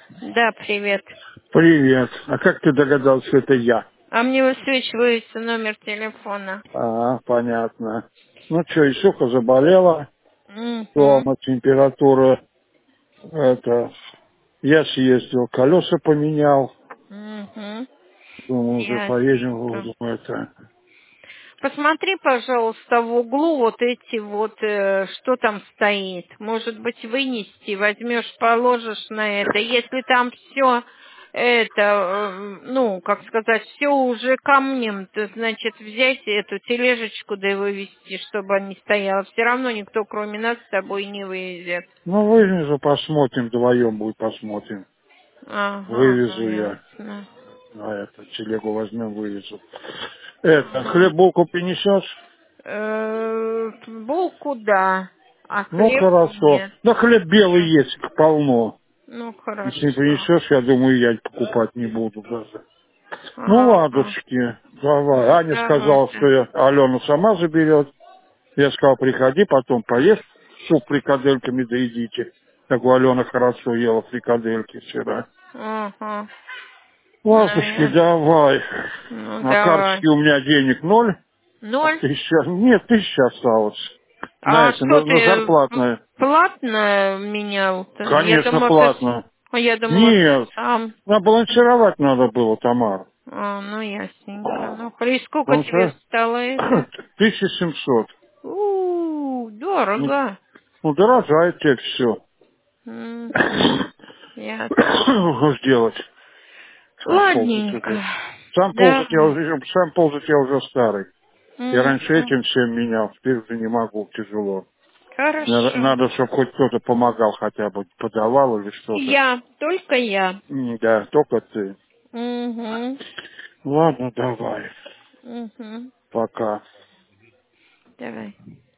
Да, привет. Привет. А как ты догадался, что это я? А мне высвечивается номер телефона. Понятно. Ну что, Исуха заболела, Угу. дома температура, это, я съездил, колеса поменял, Угу. думаю, уже поедем Ясненько. в это. Посмотри, пожалуйста, в углу вот эти вот, что там стоит. Может быть, вынести, возьмешь, положишь на это. Если там все это, ну, как сказать, все уже камнем, то, значит, взять эту тележечку, да и вывести, чтобы она не стояла. Все равно никто, кроме нас, с тобой не вывезет. Ну, вывезу, посмотрим, вдвоем будет, посмотрим. Ага, Вывезу я, ясно. телегу возьмем, вывезу. Это, хлеб, булку принесешь? Булку, да, а Ну, хлеб хорошо. нет. Да хлеб белый есть, полно. Ну, Если не хорошо. принесешь, я думаю, я покупать не буду даже. Ну, Ага. ладушки, давай. Ну, Аня давай, сказала, что да. Алена сама заберет. Я сказал, приходи, потом поешь суп фрикадельками, да идите. Так у Алена хорошо ела фрикадельки вчера. Ага. Ну, Ладушки, давай. ну, На давай. карточке у меня денег 0, а 0. 1000, нет, 1000 осталось. А Знаете, что на ты зарплатное. платно менял-то? Конечно, платно. Я думала, ты Нет, сам. набалансировать надо было, Тамара. Ну, ясненько. Ну, и сколько Он тебе что? стало это? 1700. Ну, Дорого. ну, дорожает теперь все. Угу. Ясно. Что ж делать? Сам ползать Ладненько. уже. Давай. Сам ползать я уже старый. Я раньше Угу. этим всем менял, теперь уже не могу, тяжело. Хорошо. Надо, чтобы хоть кто-то помогал хотя бы, подавал или что-то. Только я. Да, только ты. Угу. Ладно, давай. Угу. Пока. Давай.